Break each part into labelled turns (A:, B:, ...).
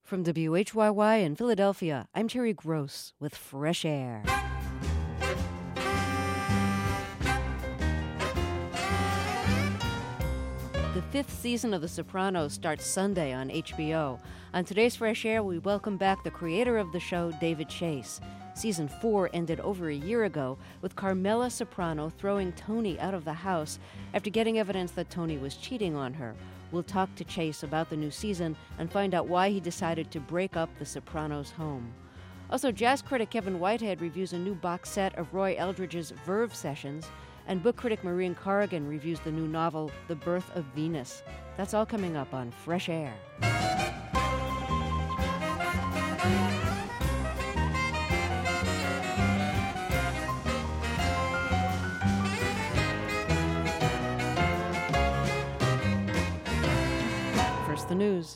A: From WHYY in Philadelphia, I'm Terry Gross with Fresh Air. The fifth season of The Sopranos starts Sunday on HBO. On today's Fresh Air, we welcome back the creator of the show, David Chase. Season 4 ended over a year ago with Carmela Soprano throwing Tony out of the house after getting evidence that Tony was cheating on her. We'll talk to Chase about the new season and find out why he decided to break up the Sopranos home. Also, jazz critic Kevin Whitehead reviews a new box set of Roy Eldridge's Verve Sessions, and book critic Maureen Corrigan reviews the new novel, The Birth of Venus. That's all coming up on Fresh Air. First, the news.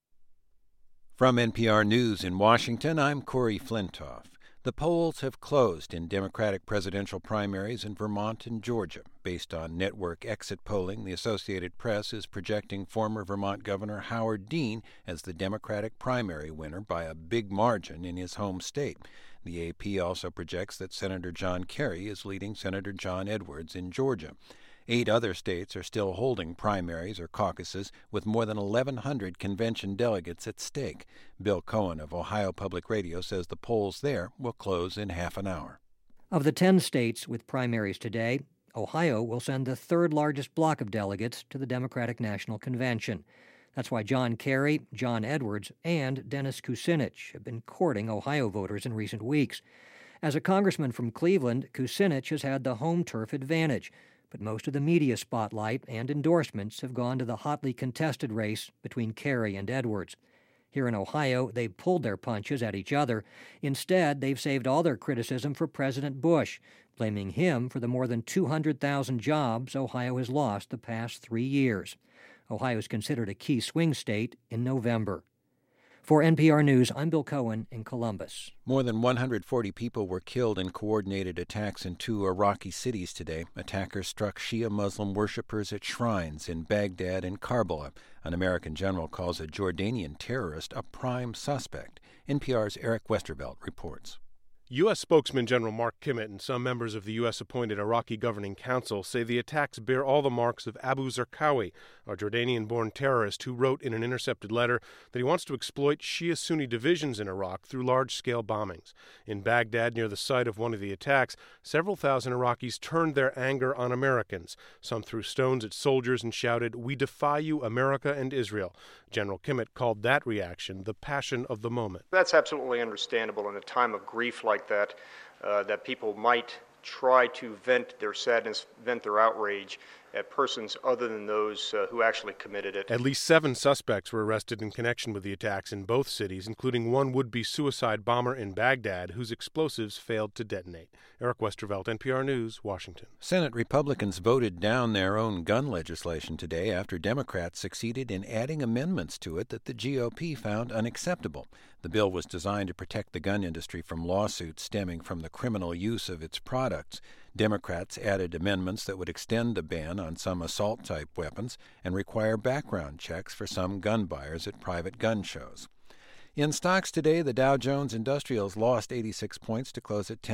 B: From NPR News in Washington, I'm Corey Flintoff. The polls have closed in Democratic presidential primaries in Vermont and Georgia. Based on network exit polling, the Associated Press is projecting former Vermont Governor Howard Dean as the Democratic primary winner by a big margin in his home state. The AP also projects that Senator John Kerry is leading Senator John Edwards in Georgia. 8 other states are still holding primaries or caucuses with more than 1,100 convention delegates at stake. Bill Cohen of Ohio Public Radio says the polls there will close in half an hour.
C: Of the 10 states with primaries today, Ohio will send the third largest block of delegates to the Democratic National Convention. That's why John Kerry, John Edwards, and Dennis Kucinich have been courting Ohio voters in recent weeks. As a congressman from Cleveland, Kucinich has had the home turf advantage, but most of the media spotlight and endorsements have gone to the hotly contested race between Kerry and Edwards. Here in Ohio, they've pulled their punches at each other. Instead, they've saved all their criticism for President Bush, blaming him for the more than 200,000 jobs Ohio has lost the past 3 years. Ohio is considered a key swing state in November. For NPR News, I'm Bill Cohen in Columbus.
B: More than 140 people were killed in coordinated attacks in 2 Iraqi cities today. Attackers struck Shia Muslim worshippers at shrines in Baghdad and Karbala. An American general calls a Jordanian terrorist a prime suspect. NPR's Eric Westervelt reports.
D: U.S. spokesman General Mark Kimmett and some members of the U.S.-appointed Iraqi Governing Council say the attacks bear all the marks of Abu Zarqawi, a Jordanian-born terrorist who wrote in an intercepted letter that he wants to exploit Shia-Sunni divisions in Iraq through large-scale bombings. In Baghdad, near the site of one of the attacks, several thousand Iraqis turned their anger on Americans. Some threw stones at soldiers and shouted, "We defy you, America and Israel." General Kimmett called that reaction the passion of the moment.
E: That's absolutely understandable in a time of grief like that, that people might try to vent their sadness, vent their outrage at persons other than those who actually committed it.
D: At least 7 suspects were arrested in connection with the attacks in both cities, including one would-be suicide bomber in Baghdad whose explosives failed to detonate. Eric Westervelt, NPR News, Washington.
B: Senate Republicans voted down their own gun legislation today after Democrats succeeded in adding amendments to it that the GOP found unacceptable. The bill was designed to protect the gun industry from lawsuits stemming from the criminal use of its products. Democrats added amendments that would extend the ban on some assault-type weapons and require background checks for some gun buyers at private gun shows. In stocks today, the Dow Jones Industrials lost 86 points to close at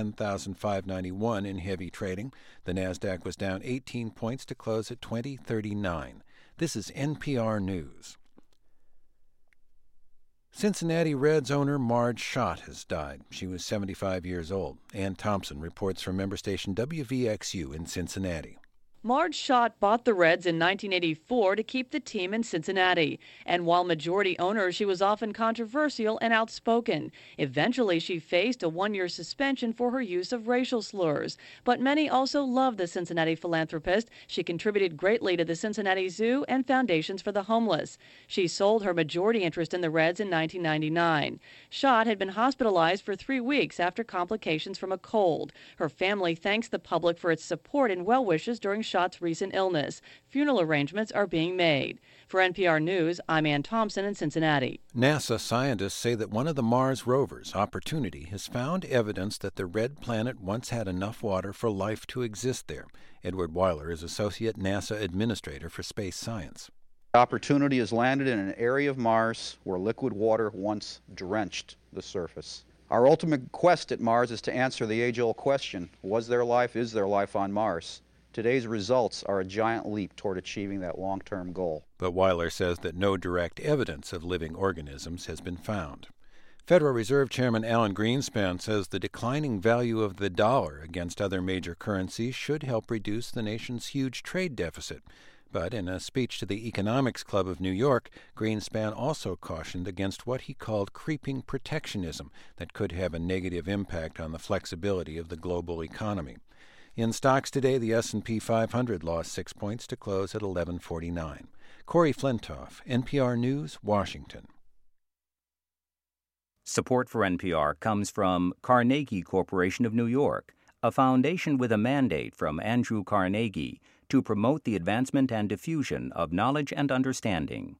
B: 10,591 in heavy trading. The Nasdaq was down 18 points to close at 2039. This is NPR News. Cincinnati Reds owner Marge Schott has died. She was 75 years old. Ann Thompson reports from member station WVXU in Cincinnati.
F: Marge Schott bought the Reds in 1984 to keep the team in Cincinnati. And while majority owner, she was often controversial and outspoken. Eventually, she faced a 1-year suspension for her use of racial slurs. But many also loved the Cincinnati philanthropist. She contributed greatly to the Cincinnati Zoo and foundations for the homeless. She sold her majority interest in the Reds in 1999. Schott had been hospitalized for 3 weeks after complications from a cold. Her family thanks the public for its support and well wishes during Schott's recent illness. Funeral arrangements are being made. For NPR News, I'm Ann Thompson in Cincinnati.
B: NASA scientists say that one of the Mars rovers, Opportunity, has found evidence that the red planet once had enough water for life to exist there. Edward Weiler is Associate NASA Administrator for Space Science.
G: Opportunity has landed in an area of Mars where liquid water once drenched the surface. Our ultimate quest at Mars is to answer the age-old question, was there life, is there life on Mars? Today's results are a giant leap toward achieving that long-term goal.
B: But Weiler says that no direct evidence of living organisms has been found. Federal Reserve Chairman Alan Greenspan says the declining value of the dollar against other major currencies should help reduce the nation's huge trade deficit. But in a speech to the Economics Club of New York, Greenspan also cautioned against what he called creeping protectionism that could have a negative impact on the flexibility of the global economy. In stocks today, the S&P 500 lost 6 points to close at 1149. Corey Flintoff, NPR News, Washington.
H: Support for NPR comes from Carnegie Corporation of New York, a foundation with a mandate from Andrew Carnegie to promote the advancement and diffusion of knowledge and understanding.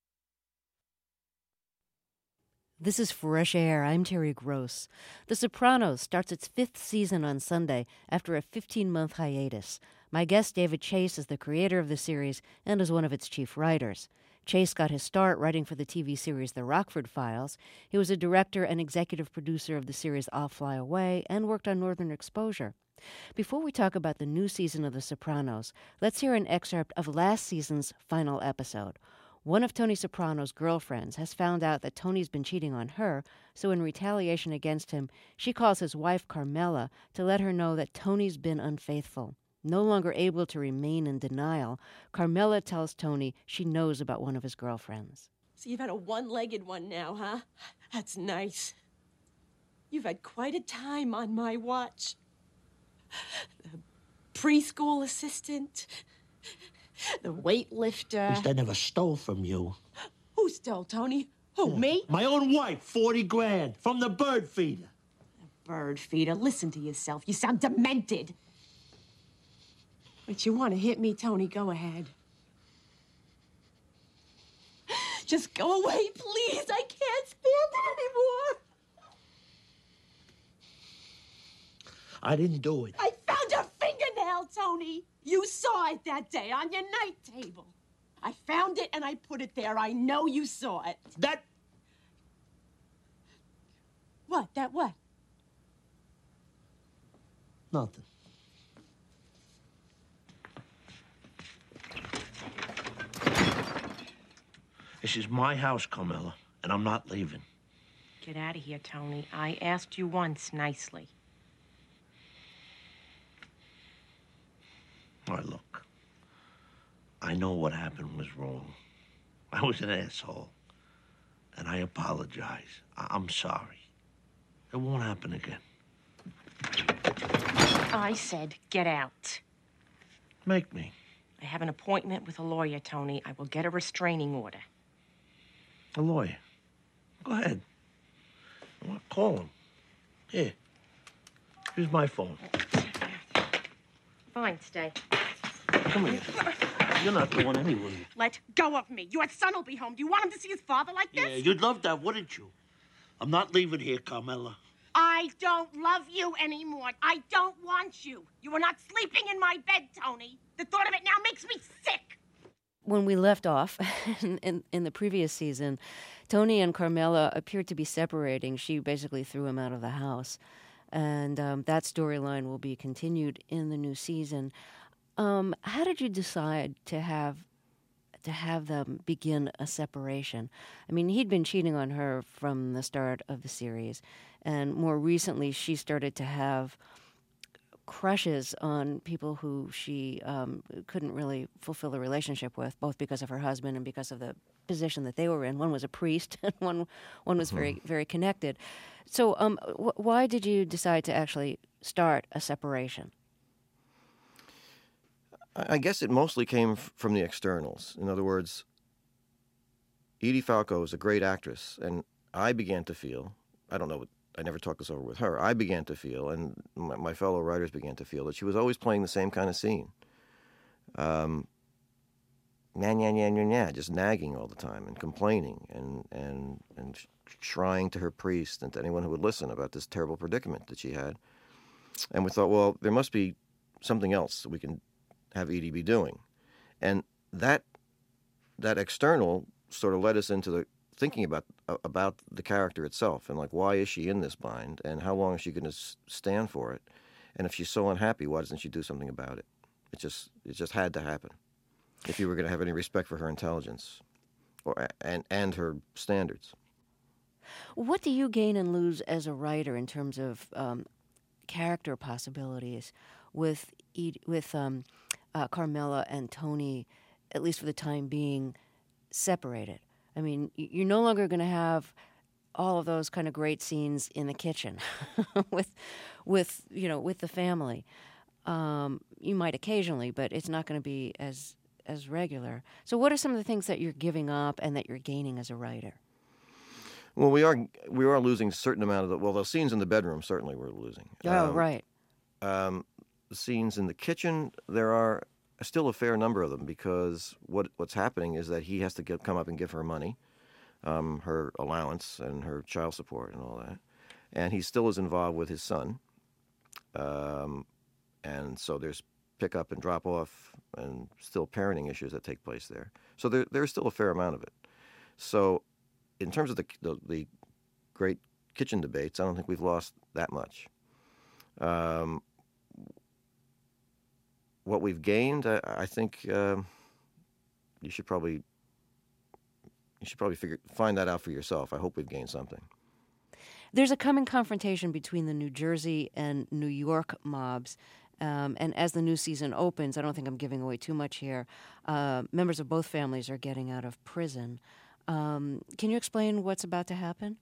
A: This is Fresh Air. I'm Terry Gross. The Sopranos starts its 5th season on Sunday after a 15-month hiatus. My guest, David Chase, is the creator of the series and is one of its chief writers. Chase got his start writing for the TV series The Rockford Files. He was a director and executive producer of the series I'll Fly Away and worked on Northern Exposure. Before we talk about the new season of The Sopranos, let's hear an excerpt of last season's final episode. One of Tony Soprano's girlfriends has found out that Tony's been cheating on her, so in retaliation against him, she calls his wife Carmela to let her know that Tony's been unfaithful. No longer able to remain in denial, Carmela tells Tony she knows about one of his girlfriends.
I: So you've had a one-legged one now, huh? That's nice. You've had quite a time on my watch. The preschool assistant, the weightlifter.
J: At least I never stole from you.
I: Who stole, Tony? Who, me?
J: My own wife, 40 grand, from the bird feeder.
I: The bird feeder? Listen to yourself. You sound demented. But you want to hit me, Tony? Go ahead. Just go away, please. I can't stand it anymore.
J: I didn't do it.
I: I found your fingernail, Tony. You saw it that day on your night table. I found it and I put it there. I know you saw it.
J: That...
I: What? That what?
J: Nothing. This is my house, Carmela, and I'm not leaving.
I: Get out of here, Tony. I asked you once nicely.
J: All right, look. I know what happened was wrong. I was an asshole. And I apologize. I'm sorry. It won't happen again.
I: I said get out.
J: Make me.
I: I have an appointment with a lawyer, Tony. I will get a restraining order.
J: A lawyer? Go ahead. Call him. Here. Here's my phone.
I: Fine, stay.
J: Come here. You're not going anywhere.
I: Let go of me. Your son will be home. Do you want him to see his father like this?
J: Yeah, you'd love that, wouldn't you? I'm not leaving here, Carmela.
I: I don't love you anymore. I don't want you. You are not sleeping in my bed, Tony. The thought of it now makes me sick.
A: When we left off in the previous season, Tony and Carmela appeared to be separating. She basically threw him out of the house. And that storyline will be continued in the new season. How did you decide to have them begin a separation? I mean, he'd been cheating on her from the start of the series, and more recently she started to have crushes on people who she couldn't really fulfill a relationship with, both because of her husband and because of the position that they were in. One was a priest, and one was very, very connected. So why did you decide to actually start a separation?
K: I guess it mostly came from the externals. In other words, Edie Falco is a great actress, and I began to feel, I don't know, I never talked this over with her, I began to feel, and my fellow writers began to feel, that she was always playing the same kind of scene. Just nagging all the time and complaining and trying to her priest and to anyone who would listen about this terrible predicament that she had. And we thought, well, there must be something else that we can have Edie be doing. And that that external sort of led us into the thinking about the character itself, and like, why is she in this bind, and how long is she going to stand for it, and if she's so unhappy, why doesn't she do something about it? It just had to happen if you were going to have any respect for her intelligence and her standards.
A: What do you gain and lose as a writer in terms of character possibilities with Carmela and Tony, at least for the time being, separated? I mean, you're no longer going to have all of those kind of great scenes in the kitchen with the family. You might occasionally, but it's not going to be as regular. So what are some of the things that you're giving up and that you're gaining as a writer?
K: Well, we are losing a certain amount of the scenes in the bedroom, certainly we're losing.
A: Oh, right.
K: The scenes in the kitchen, there are still a fair number of them, because what's happening is that he has to come up and give her money, her allowance and her child support and all that. And he still is involved with his son. And so there's pick up and drop off and still parenting issues that take place there. So there's still a fair amount of it. So in terms of the great kitchen debates, I don't think we've lost that much. What we've gained, I think you should probably find that out for yourself. I hope we've gained something.
A: There's a coming confrontation between the New Jersey and New York mobs. And as the new season opens, I don't think I'm giving away too much here, members of both families are getting out of prison. Can you explain what's about to happen?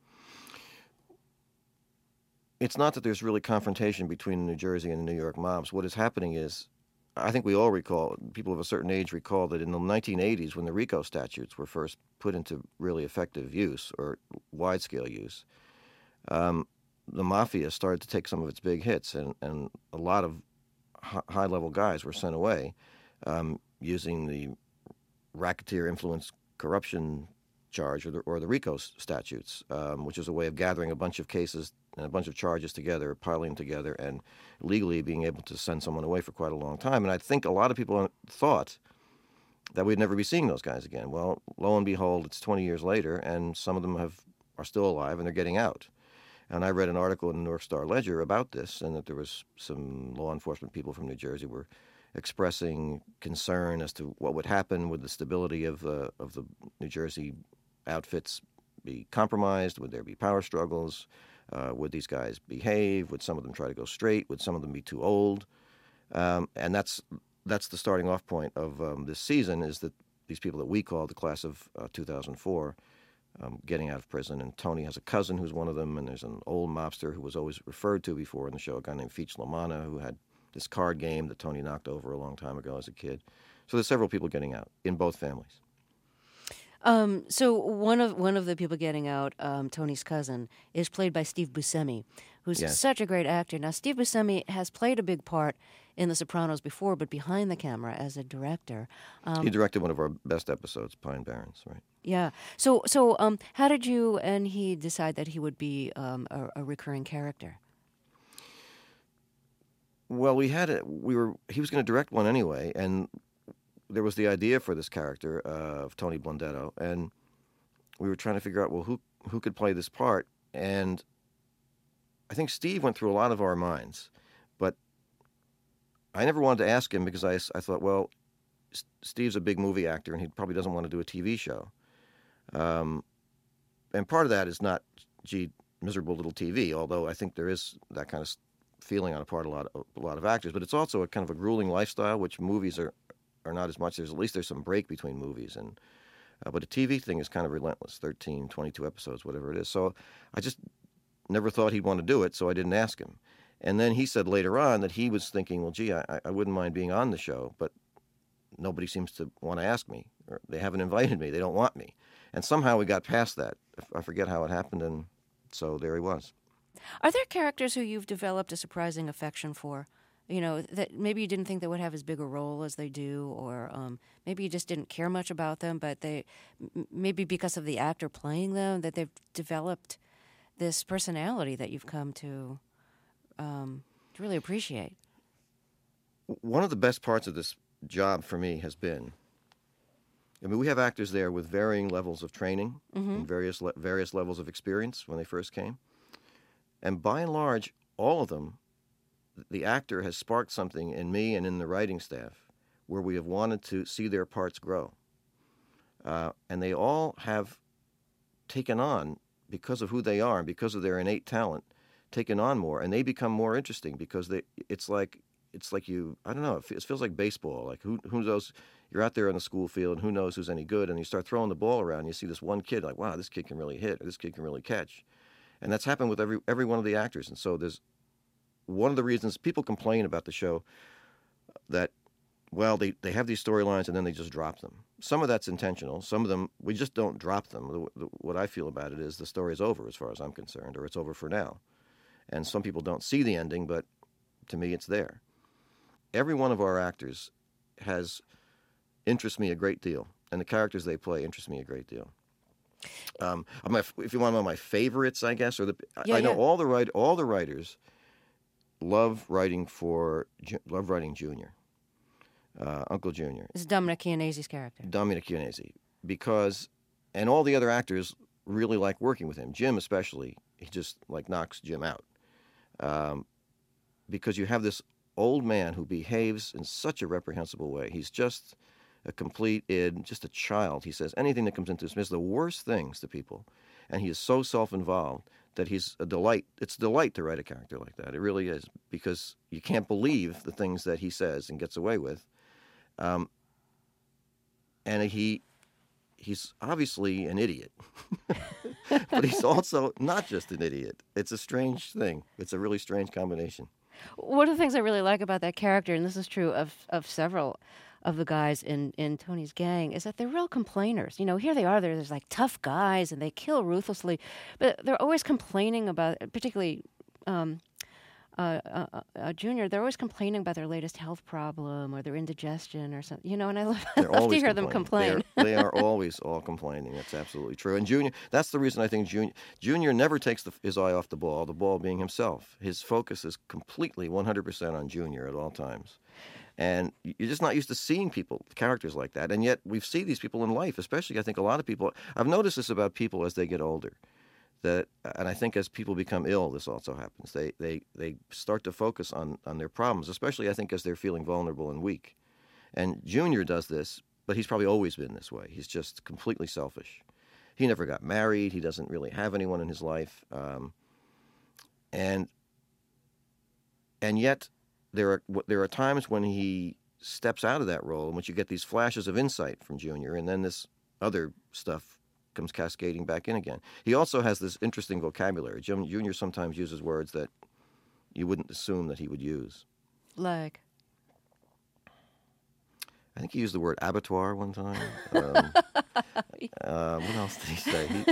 K: It's not that there's really confrontation between New Jersey and the New York mobs. What is happening is, I think we all recall, people of a certain age recall, that in the 1980s, when the RICO statutes were first put into really effective use, or wide-scale use, the mafia started to take some of its big hits, and a lot of high-level guys were sent away using the racketeer influence corruption charge, or the RICO statutes, which is a way of gathering a bunch of cases and a bunch of charges together, piling them together, and legally being able to send someone away for quite a long time. And I think a lot of people thought that we'd never be seeing those guys again. Well, lo and behold, it's 20 years later, and some of them are still alive, and they're getting out. And I read an article in the North Star Ledger about this, and that there was some law enforcement people from New Jersey were expressing concern as to what would happen. Would the stability of the New Jersey outfits be compromised? Would there be power struggles? Would these guys behave? Would some of them try to go straight? Would some of them be too old? And that's the starting off point of this season, is that these people that we call the class of 2004 getting out of prison. And Tony has a cousin who's one of them, and there's an old mobster who was always referred to before in the show, a guy named Feach LaManna, who had this card game that Tony knocked over a long time ago as a kid. So there's several people getting out in both families.
A: So one of the people getting out, Tony's cousin, is played by Steve Buscemi, who's such a great actor. Now, Steve Buscemi has played a big part in The Sopranos before, but behind the camera as a director.
K: He directed one of our best episodes, Pine Barrens, right?
A: Yeah. So how did you and he decide that he would be a recurring character?
K: Well, he was going to direct one anyway, and there was the idea for this character of Tony Blundetto, and we were trying to figure out, well, who could play this part? And I think Steve went through a lot of our minds, but I never wanted to ask him because I thought, well, Steve's a big movie actor, and he probably doesn't want to do a TV show. And part of that is not, gee, miserable little TV, although I think there is that kind of feeling on a part of a lot of actors, but it's also a kind of a grueling lifestyle, which movies are not as much. There's some break between movies, and but a TV thing is kind of relentless, 13, 22 episodes, whatever it is. So I just never thought he'd want to do it, so I didn't ask him. And then he said later on that he was thinking, well, gee, I wouldn't mind being on the show, but nobody seems to want to ask me, or they haven't invited me, they don't want me. And somehow we got past that. I forget how it happened, and so there he was.
A: Are there characters who you've developed a surprising affection for? You know, that maybe you didn't think they would have as big a role as they do, or maybe you just didn't care much about them, but maybe because of the actor playing them, that they've developed this personality that you've come to really appreciate.
K: One of the best parts of this job for me has been I mean, we have actors there with varying levels of training
A: Mm-hmm.
K: and various levels of experience when they first came. And by and large, all of them, the actor has sparked something in me and in the writing staff where we have wanted to see their parts grow. And they all have taken on, because of who they are and because of their innate talent, taken on more, and they become more interesting because it's like you, I don't know, it feels like baseball. Like who knows, you're out there on the school field and who knows who's any good, and you start throwing the ball around and you see this one kid, like, wow, this kid can really hit, or this kid can really catch. And that's happened with every one of the actors. And so there's one of the reasons people complain about the show that, well, they have these storylines and then they just drop them. Some of that's intentional. Some of them, we just don't drop them. What I feel about it is the story's over as far as I'm concerned, or it's over for now. And some people don't see the ending, but to me it's there. Every one of our actors interests me a great deal, and the characters they play interest me a great deal. If you want to know my favorites, I guess, I know all the writers love writing Junior, Uncle Junior.
A: This is Dominic Chianese's character.
K: Dominic Chianese, and all the other actors really like working with him. Jim especially, he just like knocks Jim out, because you have this old man who behaves in such a reprehensible way. He's just a complete id, just a child. He says anything that comes into his mouth, the worst things to people, and he is so self-involved that he's a delight. It's a delight to write a character like that. It really is, because you can't believe the things that he says and gets away with. And he's obviously an idiot, but he's also not just an idiot. It's a strange thing. It's a really strange combination.
A: One of the things I really like about that character, and this is true of several of the guys in Tony's gang, is that they're real complainers. You know, here they are, there's like tough guys, and they kill ruthlessly, but they're always complaining about, particularly Junior, they're always complaining about their latest health problem or their indigestion or something. You know, and I love to hear them complain.
K: They are always all complaining. That's absolutely true. And Junior, that's the reason I think Junior never takes his eye off the ball being himself. His focus is completely 100% on Junior at all times. And you're just not used to seeing characters like that. And yet we see these people in life, especially I think a lot of people. I've noticed this about people as they get older. And I think as people become ill, this also happens. They start to focus on their problems, especially I think as they're feeling vulnerable and weak. And Junior does this, but he's probably always been this way. He's just completely selfish. He never got married. He doesn't really have anyone in his life. And yet there are times when he steps out of that role in which you get these flashes of insight from Junior, and then this other stuff comes cascading back in again. He also has this interesting vocabulary. Junior sometimes uses words that you wouldn't assume that he would use.
A: Like?
K: I think he used the word abattoir one time. What else did he say?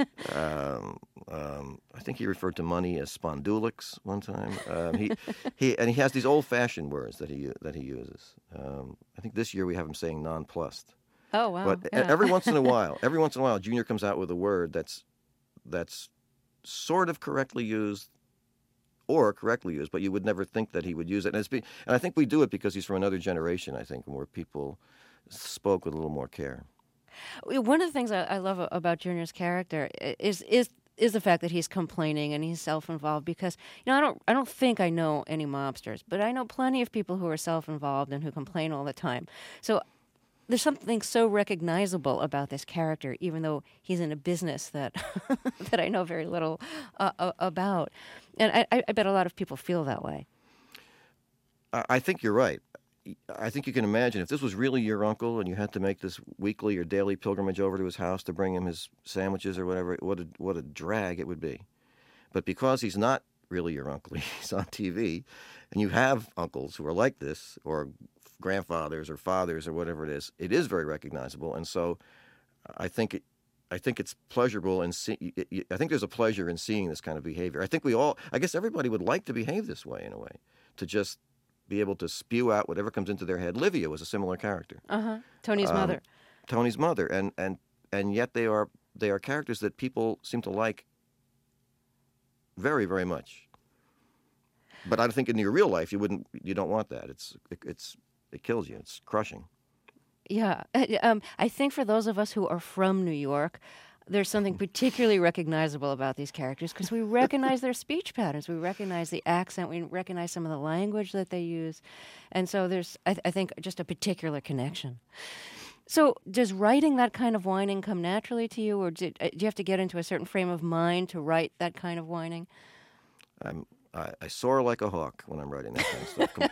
K: I think he referred to money as spondulix one time. He has these old-fashioned words that he uses. I think this year we have him saying nonplussed.
A: Oh wow!
K: But every once in a while, Junior comes out with a word that's sort of correctly used, or correctly used, but you would never think that he would use it. And I think we do it because he's from another generation. I think where people spoke with a little more care.
A: One of the things I love about Junior's character is the fact that he's complaining and he's self-involved, because I don't think I know any mobsters, but I know plenty of people who are self-involved and who complain all the time. So there's something so recognizable about this character, even though he's in a business that that I know very little about. And I bet a lot of people feel that way.
K: I think you're right. I think you can imagine if this was really your uncle and you had to make this weekly or daily pilgrimage over to his house to bring him his sandwiches or whatever, what a drag it would be. But because he's not really your uncle, he's on TV, and you have uncles who are like this, or grandfathers or fathers or whatever it is very recognizable. And so I think it's pleasurable, and I think there's a pleasure in seeing this kind of behavior. I guess everybody would like to behave this way, in a way, to just be able to spew out whatever comes into their head. Livia was a similar character.
A: Tony's mother.
K: Tony's mother, and yet they are characters that people seem to like very, very much. But I think in your real life you don't want that. It kills you. It's crushing.
A: Yeah. I think for those of us who are from New York, there's something particularly recognizable about these characters because we recognize their speech patterns. We recognize the accent. We recognize some of the language that they use. And so there's, I think, just a particular connection. So does writing that kind of whining come naturally to you, or do you have to get into a certain frame of mind to write that kind of whining?
K: I soar like a hawk when I'm writing that kind of stuff.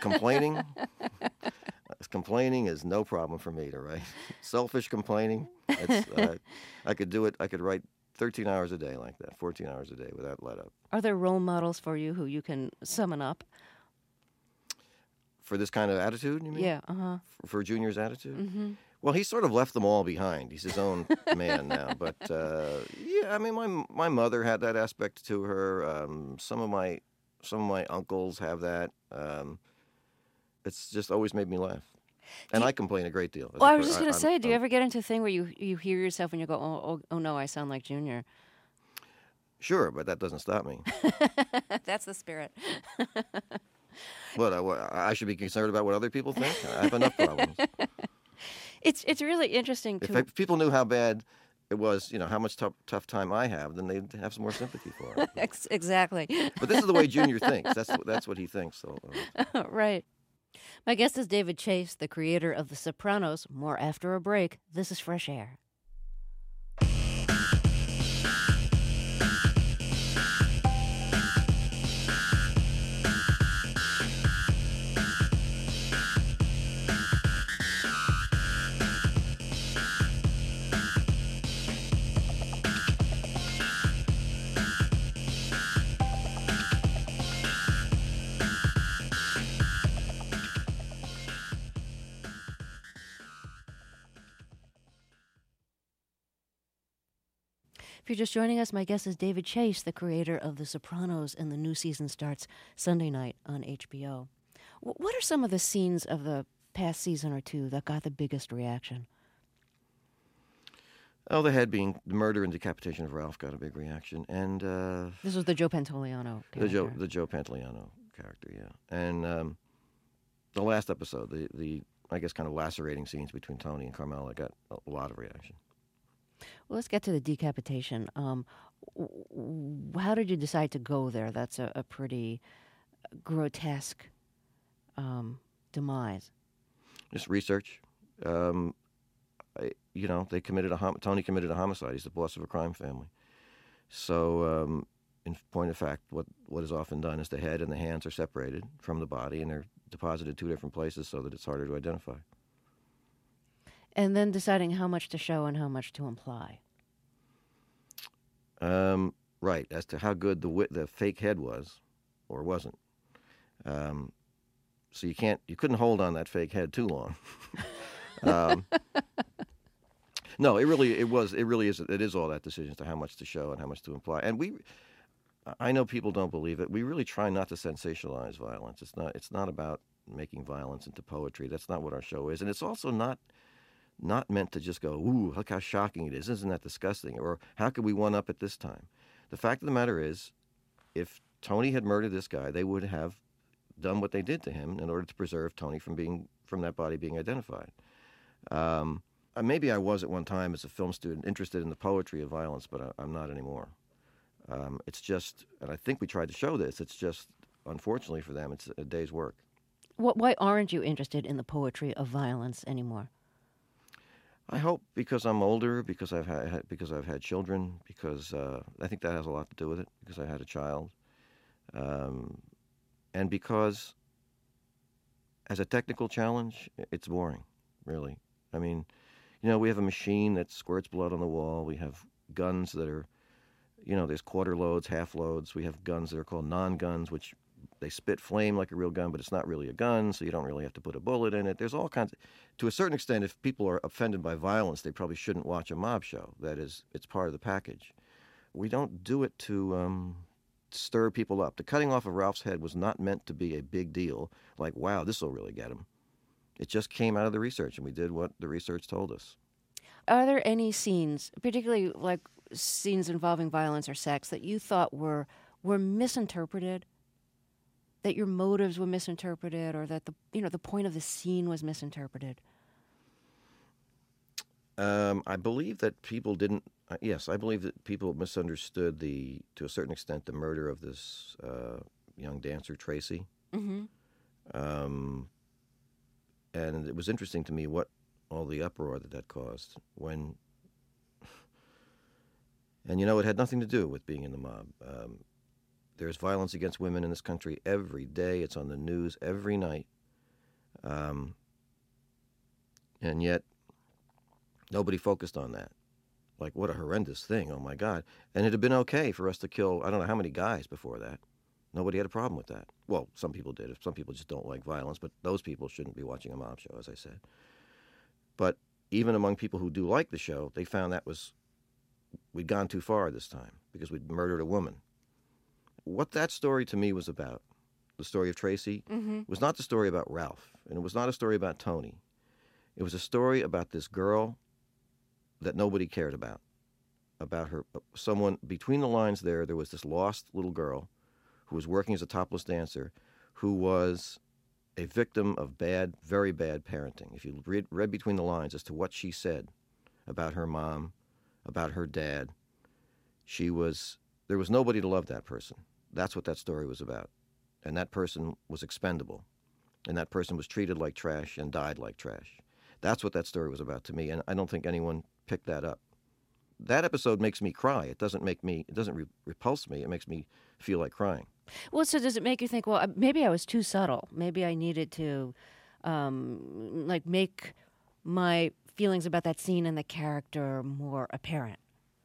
K: Complaining is no problem for me to write. Selfish complaining, I could do it. I could write 13 hours a day like that, 14 hours a day without let up.
A: Are there role models for you who you can summon up?
K: For this kind of attitude, you mean?
A: Yeah, uh-huh.
K: For Junior's attitude?
A: Mm-hmm.
K: Well, he sort of left them all behind. He's his own man now. But, yeah, I mean, my mother had that aspect to her. Some of my uncles have that. It's just always made me laugh. And I complain a great deal.
A: Well, I was just going to say, do you ever get into a thing where you hear yourself and you go, oh no, I sound like Junior?
K: Sure, but that doesn't stop me.
A: That's the spirit.
K: What, I should be concerned about what other people think? I have enough problems.
A: It's really interesting to...
K: If people knew how bad it was, how much tough time I have, then they'd have some more sympathy for it.
A: Exactly.
K: But this is the way Junior thinks. That's what he thinks. So,
A: Right. My guest is David Chase, the creator of The Sopranos. More after a break. This is Fresh Air. If you're just joining us, my guest is David Chase, the creator of The Sopranos, and the new season starts Sunday night on HBO. What are some of the scenes of the past season or two that got the biggest reaction?
K: Oh, the murder and decapitation of Ralph got a big reaction, and
A: this was the Joe Pantoliano character.
K: The Joe Pantoliano character, yeah, and the last episode, the I guess kind of lacerating scenes between Tony and Carmela got a lot of reaction.
A: Well, let's get to the decapitation. How did you decide to go there? That's a pretty grotesque demise.
K: Just research. Tony committed a homicide. He's the boss of a crime family. So, in point of fact, what is often done is the head and the hands are separated from the body, and they're deposited two different places so that it's harder to identify.
A: And then deciding how much to show and how much to imply.
K: Right, as to how good the fake head was, or wasn't. So you couldn't hold on that fake head too long. No, it really is all that decision as to how much to show and how much to imply. And I know people don't believe it. We really try not to sensationalize violence. It's not about making violence into poetry. That's not what our show is, and it's also not meant to just go, ooh, look how shocking it is. Isn't that disgusting? Or how could we one up at this time? The fact of the matter is, if Tony had murdered this guy, they would have done what they did to him in order to preserve Tony from that body being identified. Maybe I was at one time as a film student interested in the poetry of violence, but I'm not anymore. It's just, and I think we tried to show this, it's just, unfortunately for them, it's a day's work.
A: Why aren't you interested in the poetry of violence anymore?
K: I hope because I'm older, because I've had children, because I think that has a lot to do with it, because I had a child, and because as a technical challenge, it's boring, really. I mean, we have a machine that squirts blood on the wall. We have guns that are, there's quarter loads, half loads. We have guns that are called non-guns, which they spit flame like a real gun, but it's not really a gun, so you don't really have to put a bullet in it. There's all kinds to a certain extent, if people are offended by violence, they probably shouldn't watch a mob show. That is, it's part of the package. We don't do it to stir people up. The cutting off of Ralph's head was not meant to be a big deal, like, wow, this will really get him. It just came out of the research, and we did what the research told us.
A: Are there any scenes, particularly like scenes involving violence or sex, that you thought were misinterpreted? That your motives were misinterpreted, or that the point of the scene was misinterpreted?
K: I believe that people didn't. Yes, I believe that people misunderstood to a certain extent, the murder of this young dancer, Tracy.
A: Mm-hmm.
K: And it was interesting to me what all the uproar that caused when. And it had nothing to do with being in the mob. There's violence against women in this country every day. It's on the news every night. And yet, nobody focused on that. Like, what a horrendous thing, oh my God. And it had been okay for us to kill, I don't know how many guys before that. Nobody had a problem with that. Well, some people did. Some people just don't like violence, but those people shouldn't be watching a mob show, as I said. But even among people who do like the show, they found we'd gone too far this time because we'd murdered a woman. What that story to me was about, the story of Tracy, was not the story about Ralph, and it was not a story about Tony. It was a story about this girl that nobody cared about her. Someone, between the lines there was this lost little girl who was working as a topless dancer who was a victim of bad, very bad parenting. If you read between the lines as to what she said about her mom, about her dad, there was nobody to love that person. That's what that story was about. And that person was expendable. And that person was treated like trash and died like trash. That's what that story was about to me, and I don't think anyone picked that up. That episode makes me cry. It doesn't repulse me. It makes me feel like crying.
A: Well, so does it make you think, well, maybe I was too subtle. Maybe I needed to, make my feelings about that scene and the character more apparent?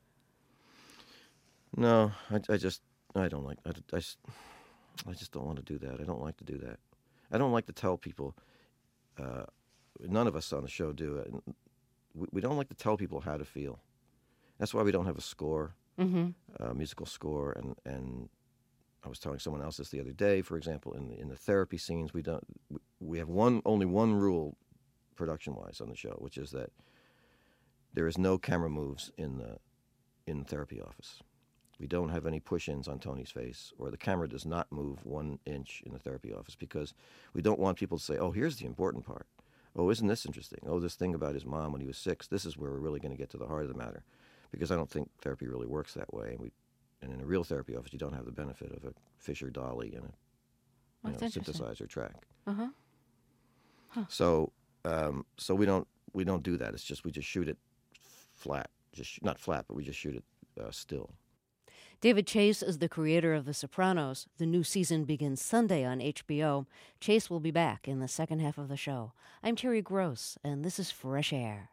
K: No, I just don't want to do that. I don't like to do that. I don't like to tell people, none of us on the show do it. We don't like to tell people how to feel. That's why we don't have a score, musical score. And I was telling someone else this the other day, for example, in the therapy scenes, we have only one rule production-wise on the show, which is that there is no camera moves in the therapy office. We don't have any push-ins on Tony's face, or the camera does not move 1 inch in the therapy office, because we don't want people to say, oh, here's the important part. Oh, isn't this interesting? Oh, this thing about his mom when he was 6, this is where we're really going to get to the heart of the matter. Because I don't think therapy really works that way. And in a real therapy office, you don't have the benefit of a Fisher Dolly and a synthesizer track.
A: Uh-huh. Huh.
K: So we don't do that. It's just we just shoot it flat. Not flat, but we just shoot it still.
A: David Chase is the creator of The Sopranos. The new season begins Sunday on HBO. Chase will be back in the second half of the show. I'm Terry Gross, and this is Fresh Air.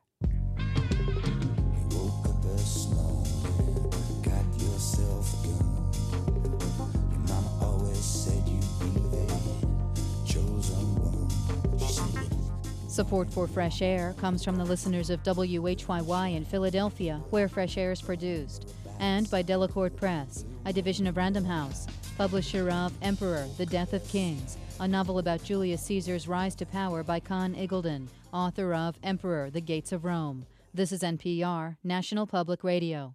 L: Support for Fresh Air comes from the listeners of WHYY in Philadelphia, where Fresh Air is produced, and by Delacorte Press, a division of Random House, publisher of Emperor, The Death of Kings, a novel about Julius Caesar's rise to power by Con Iggulden, author of Emperor, The Gates of Rome. This is NPR, National Public Radio.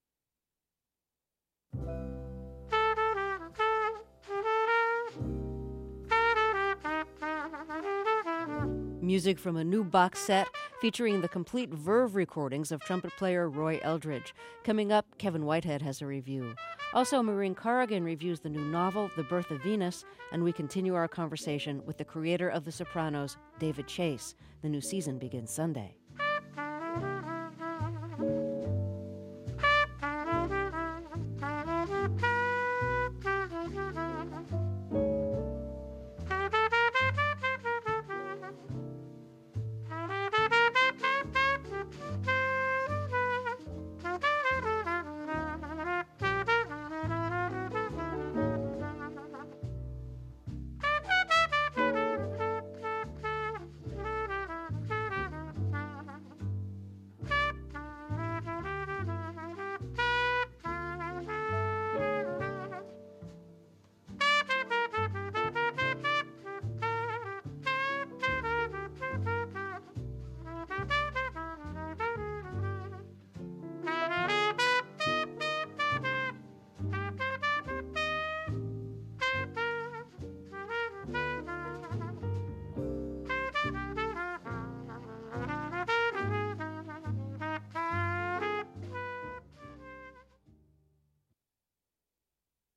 A: Music from a new box set featuring the complete Verve recordings of trumpet player Roy Eldridge. Coming up, Kevin Whitehead has a review. Also, Maureen Corrigan reviews the new novel, The Birth of Venus, and we continue our conversation with the creator of The Sopranos, David Chase. The new season begins Sunday.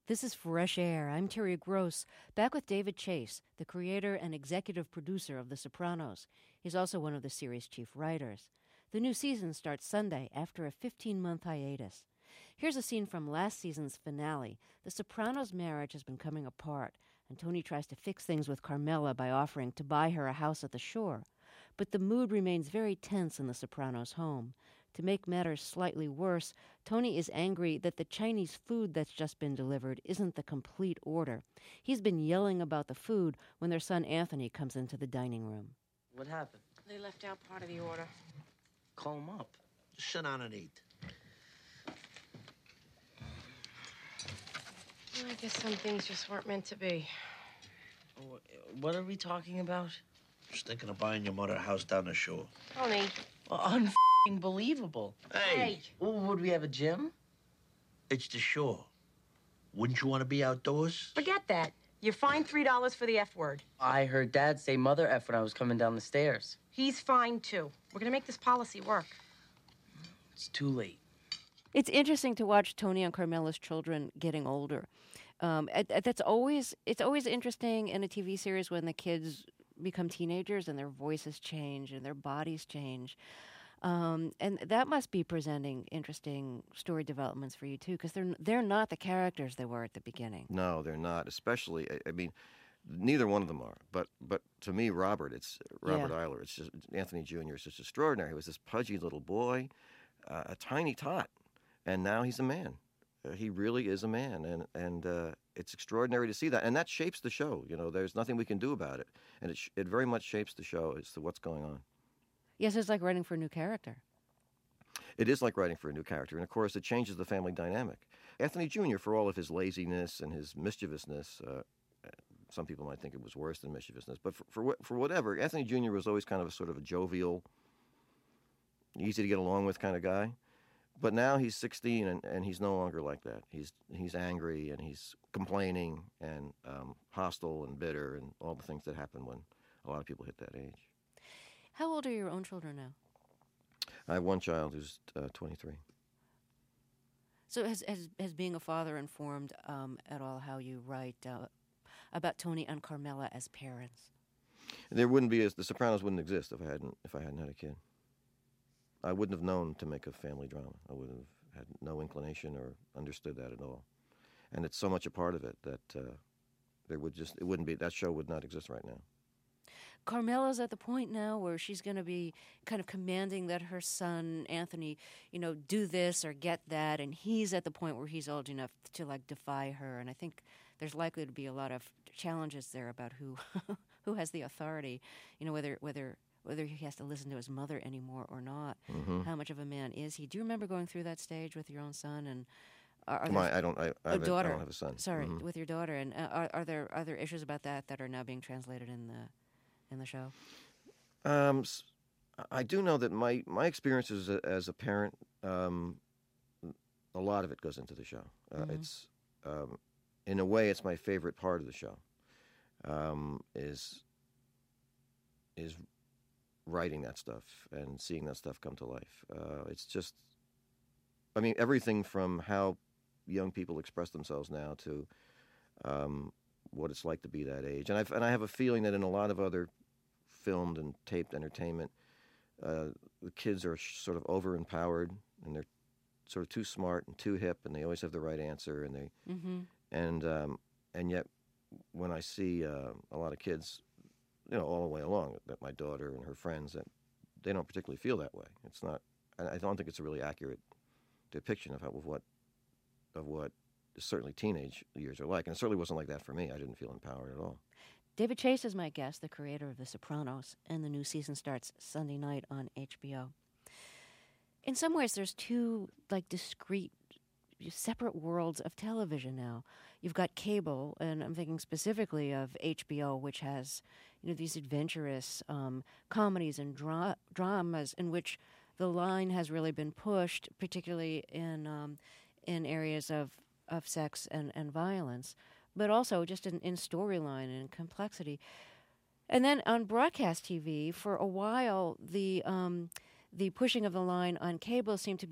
A: This is Fresh Air. I'm Terry Gross, back with David Chase, the creator and executive producer of The Sopranos. He's also one of the series' chief writers. The new season starts Sunday after a 15-month hiatus. Here's a scene from last season's finale. The Sopranos' marriage has been coming apart, and Tony tries to fix things with Carmela by offering to buy her a house at the shore. But the mood remains very tense in the Sopranos' home. To make matters slightly worse, Tony is angry that the Chinese food that's just been delivered isn't the complete order. He's been yelling about the food when their son Anthony comes into the dining room.
M: What happened?
I: They left out part of the order.
M: Call him up.
J: Just sit down and eat.
I: I guess some things just weren't meant to be.
M: What are we talking about?
J: Just thinking of buying your mother a house down the shore.
I: Tony.
M: Well, unbelievable.
J: Hey!
M: Would we have a gym?
J: It's the shore. Wouldn't you want to be outdoors?
I: Forget that. You're fined $3 for the F word.
M: I heard Dad say mother F when I was coming down the stairs.
I: He's fined, too. We're going to make this policy work.
M: It's too late.
A: It's interesting to watch Tony and Carmela's children getting older. It's always interesting in a TV series when the kids become teenagers and their voices change and their bodies change. And that must be presenting interesting story developments for you, too, because they're not the characters they were at the beginning.
K: No, they're not, especially, I mean, neither one of them are. But to me, Robert Eiler, it's just Anthony Jr. is just extraordinary. He was this pudgy little boy, a tiny tot, and now he's a man. He really is a man, and it's extraordinary to see that. And that shapes the show. You know, there's nothing we can do about it. And it very much shapes the show as to what's going on.
A: Yes, it's like writing for a new character.
K: It is like writing for a new character. And, of course, it changes the family dynamic. Anthony Jr., for all of his laziness and his mischievousness, some people might think it was worse than mischievousness, but for whatever, Anthony Jr. was always kind of a sort of a jovial, easy to get along with kind of guy. But now he's 16, and he's no longer like that. He's angry, and he's complaining, and hostile and bitter, and all the things that happen when a lot of people hit that age.
A: How old are your own children now?
K: I have one child who's 23.
A: So has being a father informed at all how you write about Tony and Carmela as parents?
K: There wouldn't be The Sopranos wouldn't exist if I hadn't had a kid. I wouldn't have known to make a family drama. I would have had no inclination or understood that at all. And it's so much a part of it that that show would not exist right now.
A: Carmela's at the point now where she's going to be kind of commanding that her son, Anthony, do this or get that, and he's at the point where he's old enough to, defy her. And I think there's likely to be a lot of challenges there about who has the authority, whether he has to listen to his mother anymore or not.
K: Mm-hmm.
A: How much of a man is he? Do you remember going through that stage with your own son? And
K: I don't have a son.
A: Sorry,
K: mm-hmm.
A: With your daughter. And are there issues about that are now being translated in the show?
K: I do know that my experiences as a parent, a lot of it goes into the show.
A: Mm-hmm.
K: It's in a way, it's my favorite part of the show. Is writing that stuff and seeing that stuff come to life. It's just, everything from how young people express themselves now to what it's like to be that age. And I have a feeling that in a lot of other filmed and taped entertainment, the kids are sort of over-empowered, and they're sort of too smart and too hip, and they always have the right answer. And they
A: mm-hmm.
K: and yet when I see a lot of kids, all the way along, that my daughter and her friends, that they don't particularly feel that way. It's not. I don't think it's a really accurate depiction of what certainly teenage years are like, and it certainly wasn't like that for me. I didn't feel empowered at all.
A: David Chase is my guest, the creator of The Sopranos, and the new season starts Sunday night on HBO. In some ways, there's two discrete, separate worlds of television now. You've got cable, and I'm thinking specifically of HBO, which has these adventurous comedies and dramas in which the line has really been pushed, particularly in areas of sex and violence, but also just in storyline and complexity. And then on broadcast TV, for a while, the pushing of the line on cable seemed to be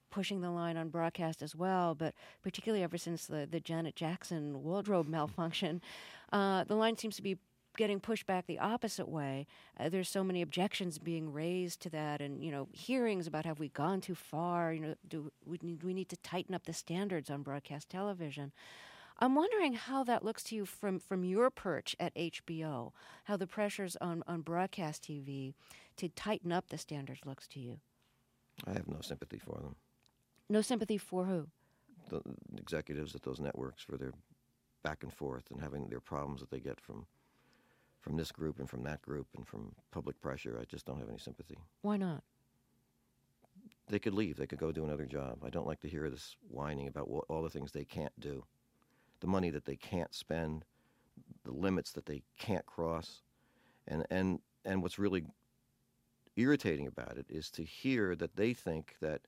A: pushing the line on broadcast as well, but particularly ever since the Janet Jackson wardrobe malfunction, the line seems to be getting pushed back the opposite way. There's so many objections being raised to that, and hearings about have we gone too far? Do we need to tighten up the standards on broadcast television? I'm wondering how that looks to you from your perch at HBO, how the pressures on broadcast TV to tighten up the standards looks to you.
K: I have no sympathy for them.
A: No sympathy for who?
K: The executives at those networks, for their back and forth and having their problems that they get from this group and from that group and from public pressure. I just don't have any sympathy.
A: Why not?
K: They could leave. They could go do another job. I don't like to hear this whining about all the things they can't do, the money that they can't spend, the limits that they can't cross. And what's really irritating about it is to hear that they think that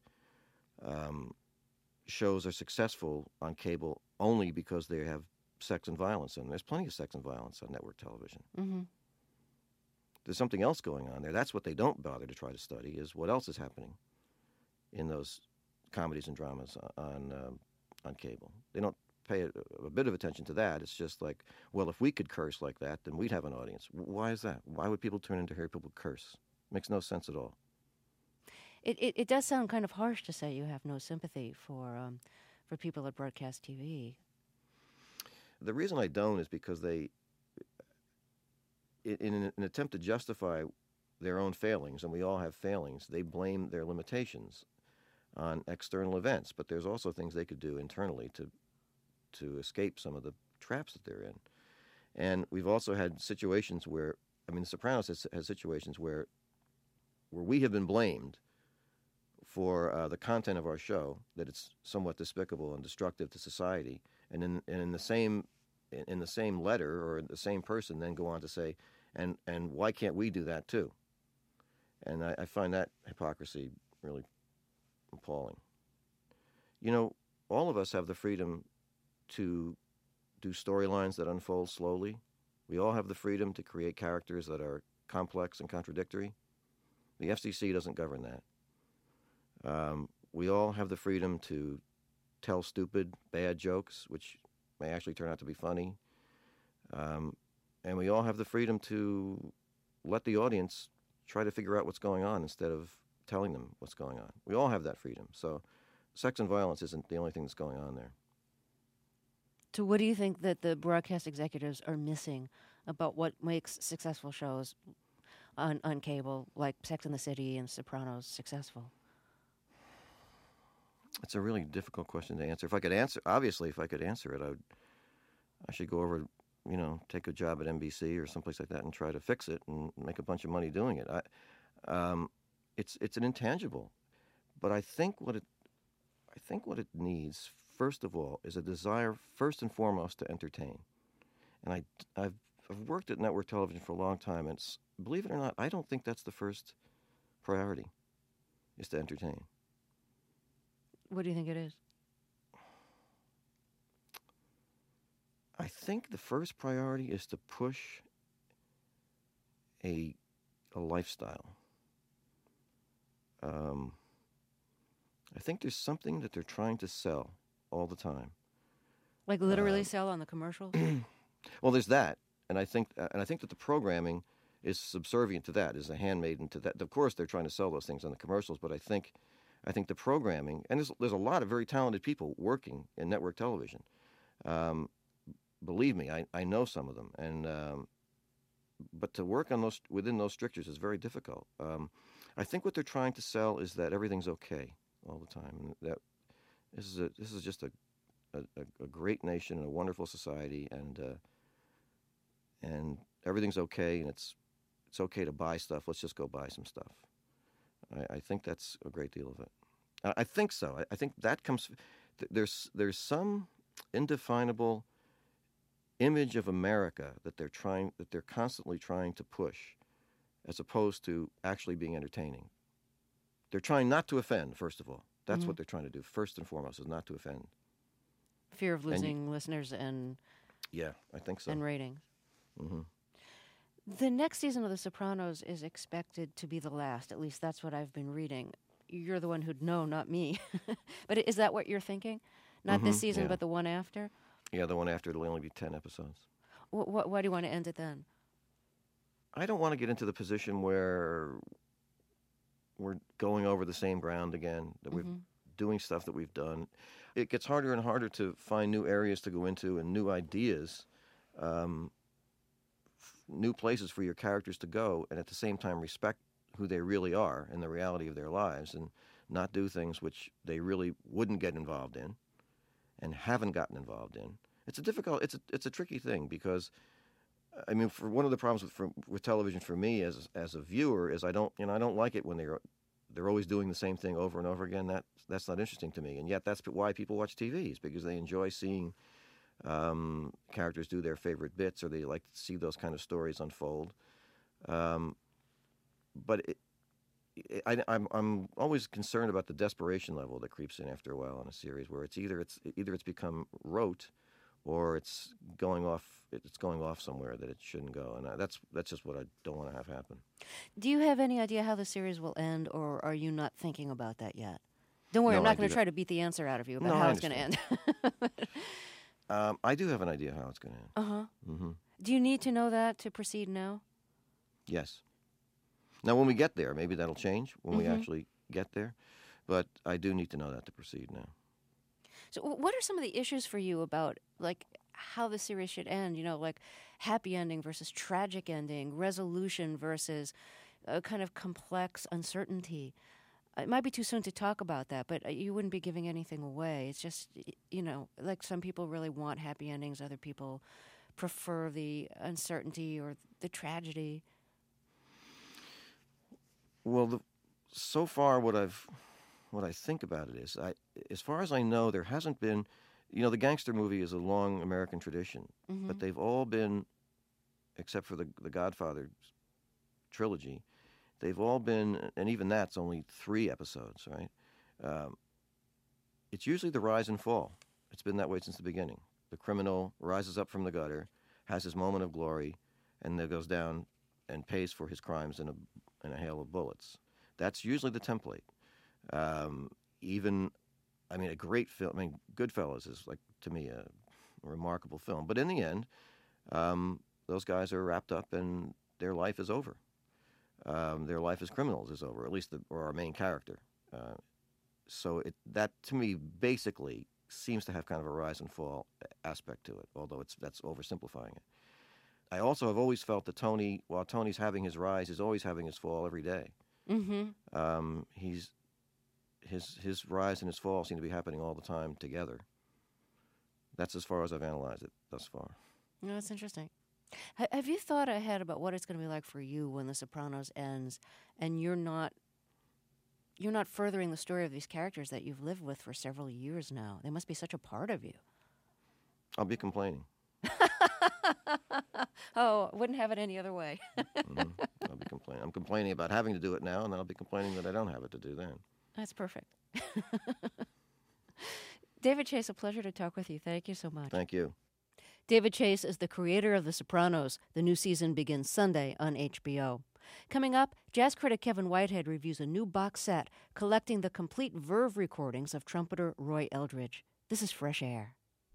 K: shows are successful on cable only because they have sex and violence, and there's plenty of sex and violence on network television.
A: Mm-hmm.
K: There's something else going on there. That's what they don't bother to try to study, is what else is happening in those comedies and dramas on cable. They don't pay a bit of attention to that. It's just like, well, if we could curse like that, then we'd have an audience. Why is that? Why would people tune in to hear people curse? Makes no sense at all.
A: It does sound kind of harsh to say you have no sympathy for people at broadcast TV.
K: The reason I don't is because they, in an attempt to justify their own failings, and we all have failings, they blame their limitations on external events. But there's also things they could do internally to escape some of the traps that they're in. And we've also had situations where, The Sopranos has situations where we have been blamed for the content of our show, that it's somewhat despicable and destructive to society, and in the same letter, or the same person then go on to say, and why can't we do that too? And I find that hypocrisy really appalling. All of us have the freedom to do storylines that unfold slowly. We all have the freedom to create characters that are complex and contradictory. The FCC doesn't govern that. We all have the freedom to tell stupid, bad jokes, which may actually turn out to be funny. And we all have the freedom to let the audience try to figure out what's going on instead of telling them what's going on. We all have that freedom. So sex and violence isn't the only thing that's going on there.
A: So what do you think that the broadcast executives are missing about what makes successful shows on cable, like Sex and the City and Sopranos, successful?
K: It's a really difficult question to answer. If I could answer it, I should go over, take a job at NBC or someplace like that and try to fix it and make a bunch of money doing it. It's an intangible, but I think what it needs, first of all, is a desire, first and foremost, to entertain. And I've worked at network television for a long time, and believe it or not, I don't think that's the first priority, is to entertain.
A: What do you think it is?
K: I think the first priority is to push a lifestyle. I think there's something that they're trying to sell all the time.
A: Like literally sell on the commercials?
K: Well, there's that, and I think that the programming is subservient to that, is a handmaiden to that. Of course, they're trying to sell those things on the commercials, but I think the programming, and there's a lot of very talented people working in network television. Believe me, I know some of them, and but to work on within those strictures is very difficult. I think what they're trying to sell is that everything's okay all the time, and that this is just a great nation and a wonderful society, and everything's okay, and it's okay to buy stuff. Let's just go buy some stuff. I think that's a great deal of it. I think so. I think that comes. There's some indefinable image of America that they're constantly trying to push, as opposed to actually being entertaining. They're trying not to offend, first of all. That's what they're trying to do. First and foremost is not to offend.
A: Fear of losing listeners and
K: yeah, I think so.
A: And ratings.
K: Mm-hmm.
A: The next season of The Sopranos is expected to be the last. At least that's what I've been reading. you're the one who'd know, not me. But is that what you're thinking? Not this season, but the one after?
K: Yeah, the one after. It'll only be 10 episodes.
A: Why do you want to end it then?
K: I don't want to get into the position where we're going over the same ground again, that we're doing stuff that we've done. It gets harder and harder to find new areas to go into and new ideas, new places for your characters to go, and at the same time respect who they really are and the reality of their lives, and not do things which they really wouldn't get involved in and haven't gotten involved in. It's a tricky thing, because I mean, for one of the problems with television for me as a viewer is I don't like it when they're always doing the same thing over and over again. That's not interesting to me, and yet that's why people watch TVs, because they enjoy seeing characters do their favorite bits, or they like to see those kind of stories unfold. But I'm always concerned about the desperation level that creeps in after a while in a series, where it's either it's become rote, or it's going off somewhere that it shouldn't go, and that's just what I don't want to have happen.
A: Do you have any idea how the series will end, or are you not thinking about that yet? Don't worry,
K: No,
A: I'm not going to try to beat the answer out of you about how it's going to end.
K: I do have an idea how it's going to end.
A: Uh-huh.
K: Mm-hmm.
A: Do you need to know that to proceed now?
K: Yes. Now, when we get there, maybe that'll change when we actually get there, but I do need to know that to proceed now.
A: So what are some of the issues for you about, like, how the series should end? You know, like happy ending versus tragic ending, resolution versus a kind of complex uncertainty. It might be too soon to talk about that, but you wouldn't be giving anything away. It's just, you know, like some people really want happy endings, other people prefer the uncertainty or the tragedy.
K: Well, so far what I think about it is, as far as I know, there hasn't been, you know, the gangster movie is a long American tradition, but they've all been, except for the Godfather trilogy, they've all been, and even that's only 3 episodes, right? It's usually the rise and fall. It's been that way since the beginning. The criminal rises up from the gutter, has his moment of glory, and then goes down and pays for his crimes in a hail of bullets. That's usually the template. A great film. I mean, Goodfellas is, like, to me, a remarkable film. But in the end, those guys are wrapped up and their life is over. Their life as criminals is over, at least or our main character. So that, to me, basically seems to have kind of a rise and fall aspect to it, although that's oversimplifying it. I also have always felt that Tony, while Tony's having his rise, is always having his fall every day. Mm-hmm. His rise and his fall seem to be happening all the time together. That's as far as I've analyzed it thus far.
A: No, that's interesting. Have you thought ahead about what it's going to be like for you when The Sopranos ends, and you're not furthering the story of these characters that you've lived with for several years now? They must be such a part of you.
K: I'll be complaining.
A: Oh, wouldn't have it any other way.
K: I'll be complaining. I'm complaining about having to do it now, and then I'll be complaining that I don't have it to do then.
A: That's perfect. David Chase, a pleasure to talk with you. Thank you so much.
K: Thank you.
A: David Chase is the creator of The Sopranos. The new season begins Sunday on HBO. Coming up, jazz critic Kevin Whitehead reviews a new box set collecting the complete Verve recordings of trumpeter Roy Eldridge. This is Fresh Air.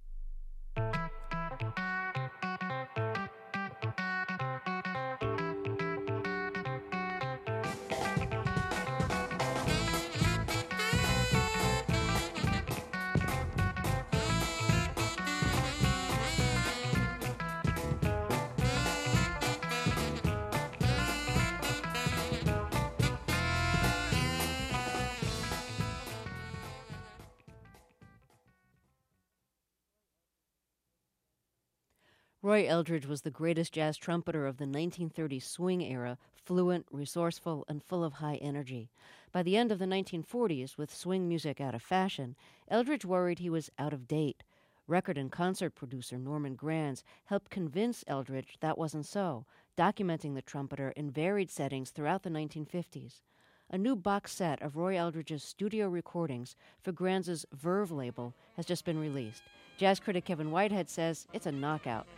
A: Roy Eldridge was the greatest jazz trumpeter of the 1930s swing era, fluent, resourceful, and full of high energy. By the end of the 1940s, with swing music out of fashion, Eldridge worried he was out of date. Record and concert producer Norman Granz helped convince Eldridge that wasn't so, documenting the trumpeter in varied settings throughout the 1950s. A new box set of Roy Eldridge's studio recordings for Granz's Verve label has just been released. Jazz critic Kevin Whitehead says it's a knockout.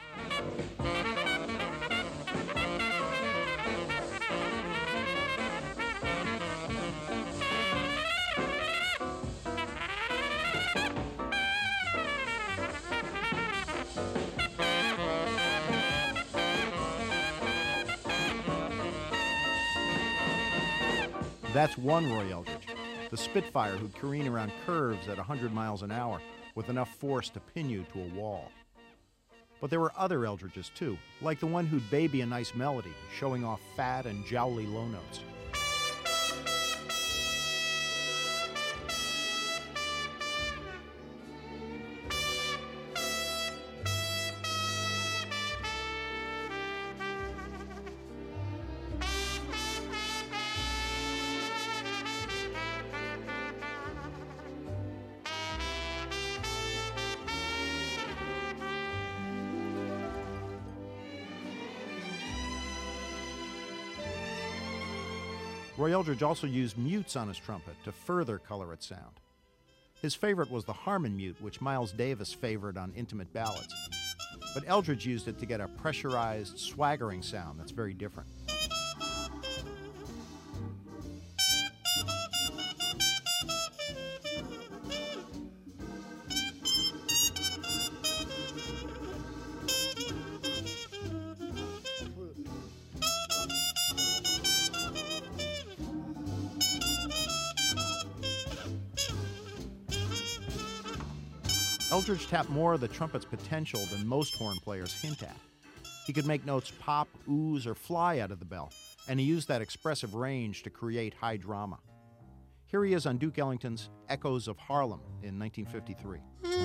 N: That's one Roy Eldridge, the Spitfire who'd careen around curves at 100 miles an hour with enough force to pin you to a wall. But there were other Eldridges too, like the one who'd baby a nice melody, showing off fat and jowly low notes. Roy Eldridge also used mutes on his trumpet to further color its sound. His favorite was the Harmon mute, which Miles Davis favored on intimate ballads. But Eldridge used it to get a pressurized, swaggering sound that's very different. Eldridge tapped more of the trumpet's potential than most horn players hint at. He could make notes pop, ooze, or fly out of the bell, and he used that expressive range to create high drama. Here he is on Duke Ellington's Echoes of Harlem in 1953.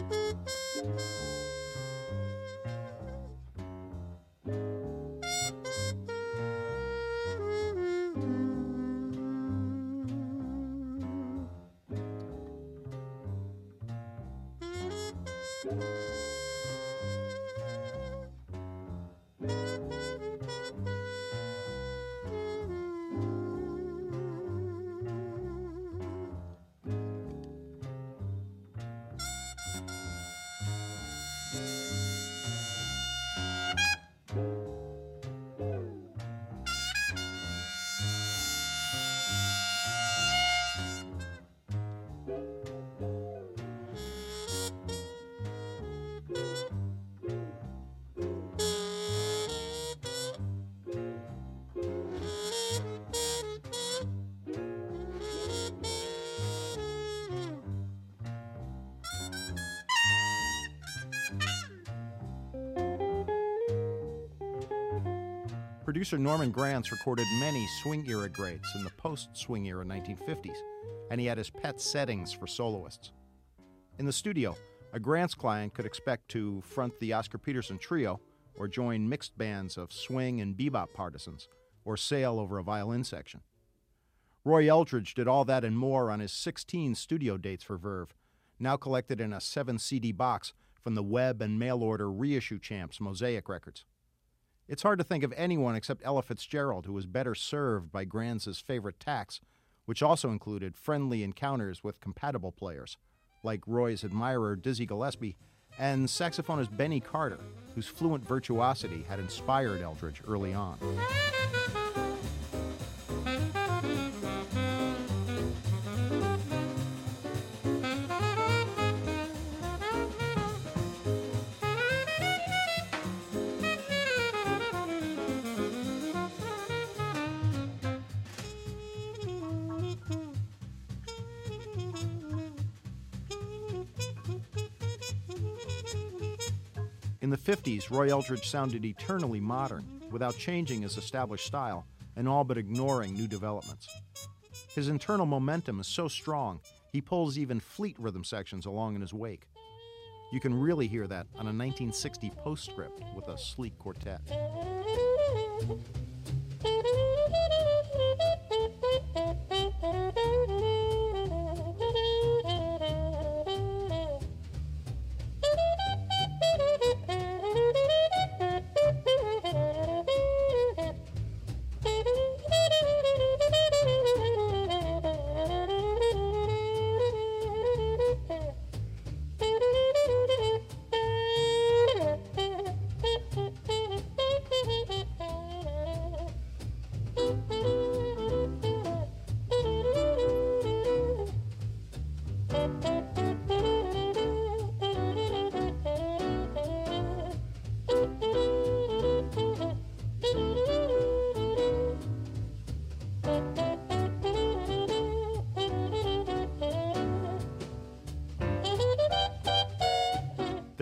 N: Producer Norman Granz recorded many swing-era greats in the post-swing-era 1950s, and he had his pet settings for soloists. In the studio, a Granz client could expect to front the Oscar Peterson Trio, or join mixed bands of swing and bebop partisans, or sail over a violin section. Roy Eldridge did all that and more on his 16 studio dates for Verve, now collected in a 7-CD box from the Web and mail-order reissue champs Mosaic Records. It's hard to think of anyone except Ella Fitzgerald who was better served by Granz's favorite tacks, which also included friendly encounters with compatible players, like Roy's admirer Dizzy Gillespie, and saxophonist Benny Carter, whose fluent virtuosity had inspired Eldridge early on. In the 50s, Roy Eldridge sounded eternally modern, without changing his established style, and all but ignoring new developments. His internal momentum is so strong, he pulls even fleet rhythm sections along in his wake. You can really hear that on a 1960 postscript with a sleek quartet.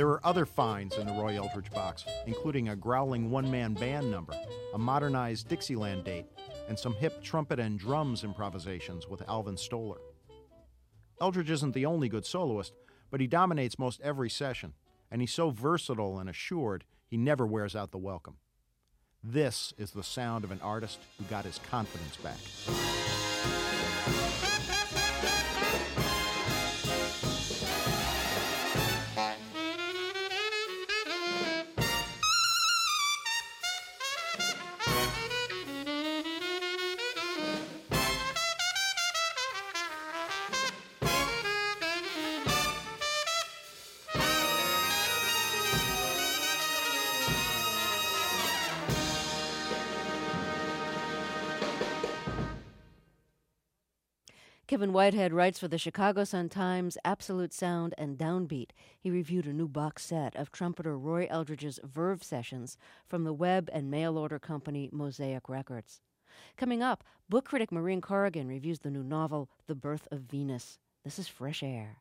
N: There are other finds in the Roy Eldridge box, including a growling one-man band number, a modernized Dixieland date, and some hip trumpet and drums improvisations with Alvin Stoller. Eldridge isn't the only good soloist, but he dominates most every session, and he's so versatile and assured he never wears out the welcome. This is the sound of an artist who got his confidence back.
A: Kevin Whitehead writes for the Chicago Sun-Times, Absolute Sound, and Downbeat. He reviewed a new box set of trumpeter Roy Eldridge's Verve sessions from the web and mail-order company Mosaic Records. Coming up, book critic Maureen Corrigan reviews the new novel, The Birth of Venus. This is Fresh Air.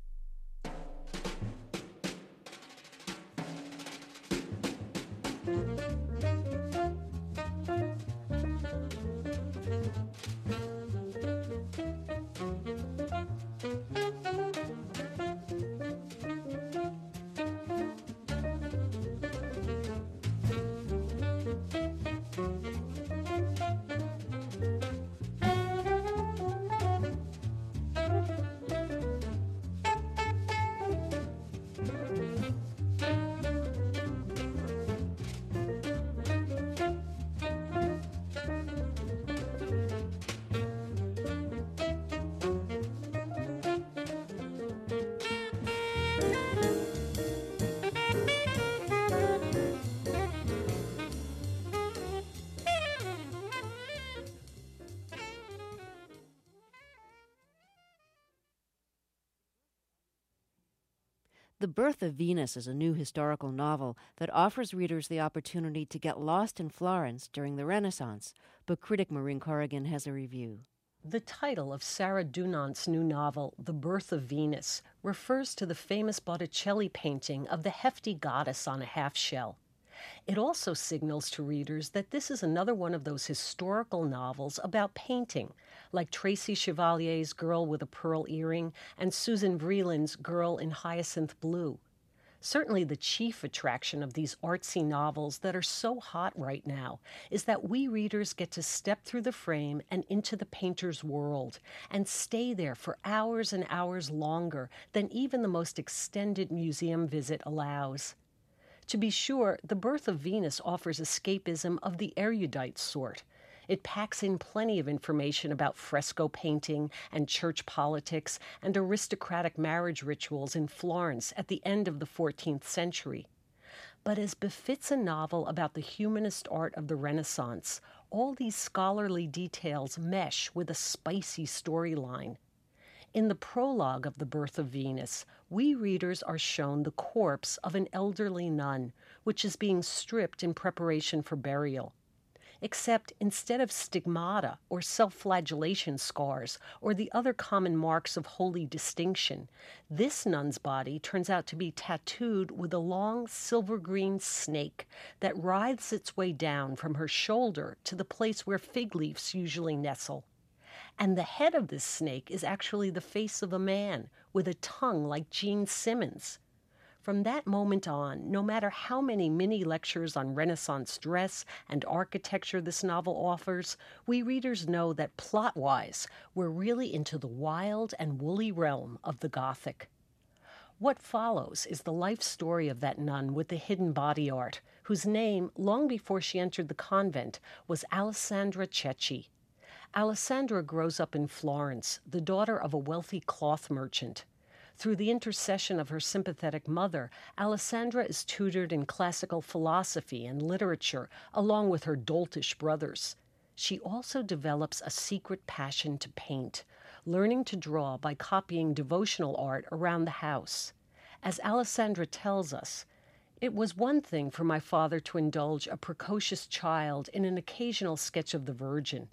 A: The Birth of Venus is a new historical novel that offers readers the opportunity to get lost in Florence during the Renaissance. Book critic Maureen Corrigan has a review.
O: The title of Sarah Dunant's new novel, The Birth of Venus, refers to the famous Botticelli painting of the hefty goddess on a half-shell. It also signals to readers that this is another one of those historical novels about painting, like Tracy Chevalier's Girl with a Pearl Earring and Susan Vreeland's Girl in Hyacinth Blue. Certainly the chief attraction of these artsy novels that are so hot right now is that we readers get to step through the frame and into the painter's world and stay there for hours and hours longer than even the most extended museum visit allows. To be sure, The Birth of Venus offers escapism of the erudite sort. It packs in plenty of information about fresco painting and church politics and aristocratic marriage rituals in Florence at the end of the 14th century. But as befits a novel about the humanist art of the Renaissance, all these scholarly details mesh with a spicy storyline. In the prologue of The Birth of Venus, we readers are shown the corpse of an elderly nun, which is being stripped in preparation for burial. Except instead of stigmata or self-flagellation scars or the other common marks of holy distinction, this nun's body turns out to be tattooed with a long silver-green snake that writhes its way down from her shoulder to the place where fig leaves usually nestle. And the head of this snake is actually the face of a man with a tongue like Gene Simmons. From that moment on, no matter how many mini lectures on Renaissance dress and architecture this novel offers, we readers know that plot-wise, we're really into the wild and woolly realm of the Gothic. What follows is the life story of that nun with the hidden body art, whose name, long before she entered the convent, was Alessandra Cecchi. Alessandra grows up in Florence, the daughter of a wealthy cloth merchant. Through the intercession of her sympathetic mother, Alessandra is tutored in classical philosophy and literature, along with her doltish brothers. She also develops a secret passion to paint, learning to draw by copying devotional art around the house. As Alessandra tells us, "It was one thing for my father to indulge a precocious child in an occasional sketch of the Virgin.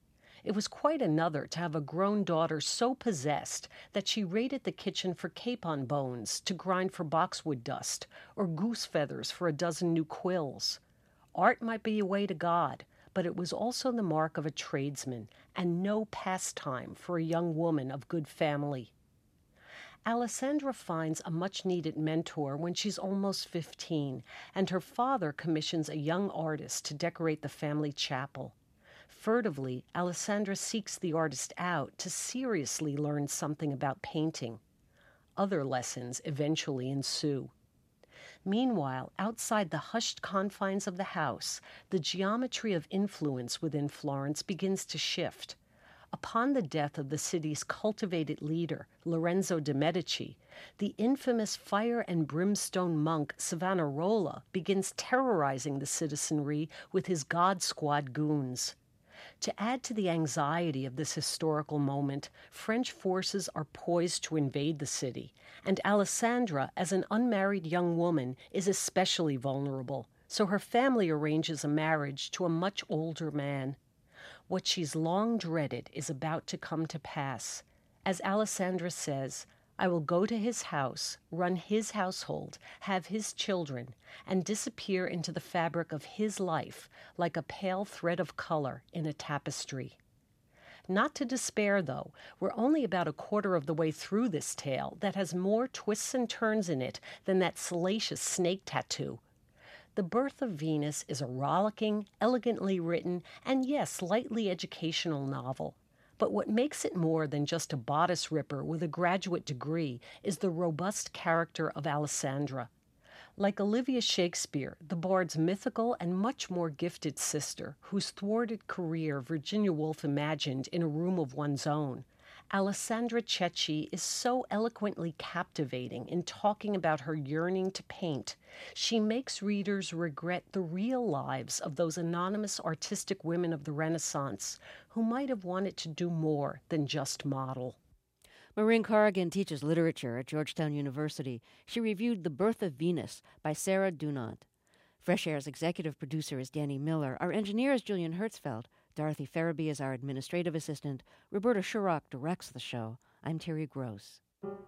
O: It was quite another to have a grown daughter so possessed that she raided the kitchen for capon bones to grind for boxwood dust, or goose feathers for a dozen new quills. Art might be a way to God, but it was also the mark of a tradesman, and no pastime for a young woman of good family. Alessandra finds a much-needed mentor when she's almost 15, and her father commissions a young artist to decorate the family chapel. Furtively, Alessandra seeks the artist out to seriously learn something about painting. Other lessons eventually ensue. Meanwhile, outside the hushed confines of the house, the geometry of influence within Florence begins to shift. Upon the death of the city's cultivated leader, Lorenzo de' Medici, the infamous fire and brimstone monk Savonarola begins terrorizing the citizenry with his God Squad goons. To add to the anxiety of this historical moment, French forces are poised to invade the city, and Alessandra, as an unmarried young woman, is especially vulnerable, so her family arranges a marriage to a much older man. What she's long dreaded is about to come to pass. As Alessandra says, I will go to his house, run his household, have his children, and disappear into the fabric of his life like a pale thread of color in a tapestry. Not to despair, though. We're only about a quarter of the way through this tale that has more twists and turns in it than that salacious snake tattoo. The Birth of Venus is a rollicking, elegantly written, and yes, slightly educational novel. But what makes it more than just a bodice ripper with a graduate degree is the robust character of Alessandra. Like Olivia Shakespeare, the bard's mythical and much more gifted sister, whose thwarted career Virginia Woolf imagined in a room of one's own, Alessandra Cecchi is so eloquently captivating in talking about her yearning to paint. She makes readers regret the real lives of those anonymous artistic women of the Renaissance who might have wanted to do more than just model.
A: Maureen Corrigan teaches literature at Georgetown University. She reviewed The Birth of Venus by Sarah Dunant. Fresh Air's executive producer is Danny Miller. Our engineer is Julian Hertzfeld. Dorothy Farabee is our administrative assistant. Roberta Shurrock directs the show. I'm Terry Gross.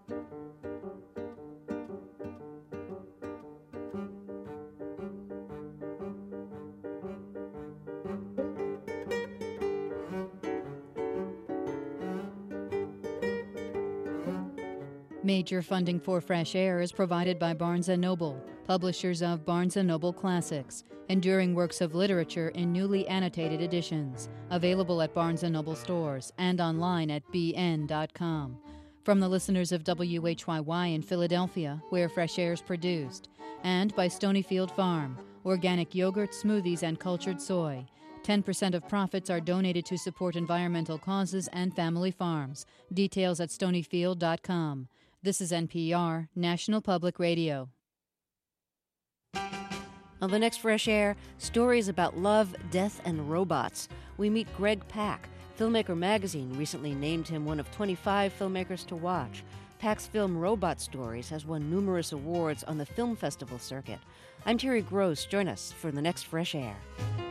L: Major funding for Fresh Air is provided by Barnes & Noble, publishers of Barnes & Noble Classics, enduring works of literature in newly annotated editions, available at Barnes & Noble stores and online at bn.com. From the listeners of WHYY in Philadelphia, where Fresh Air is produced, and by Stonyfield Farm, organic yogurt, smoothies, and cultured soy. 10% of profits are donated to support environmental causes and family farms. Details at stonyfield.com. This is NPR, National Public Radio.
A: On the next Fresh Air, stories about love, death, and robots. We meet Greg Pak. Filmmaker Magazine recently named him one of 25 filmmakers to watch. Pak's film Robot Stories has won numerous awards on the film festival circuit. I'm Terry Gross. Join us for the next Fresh Air.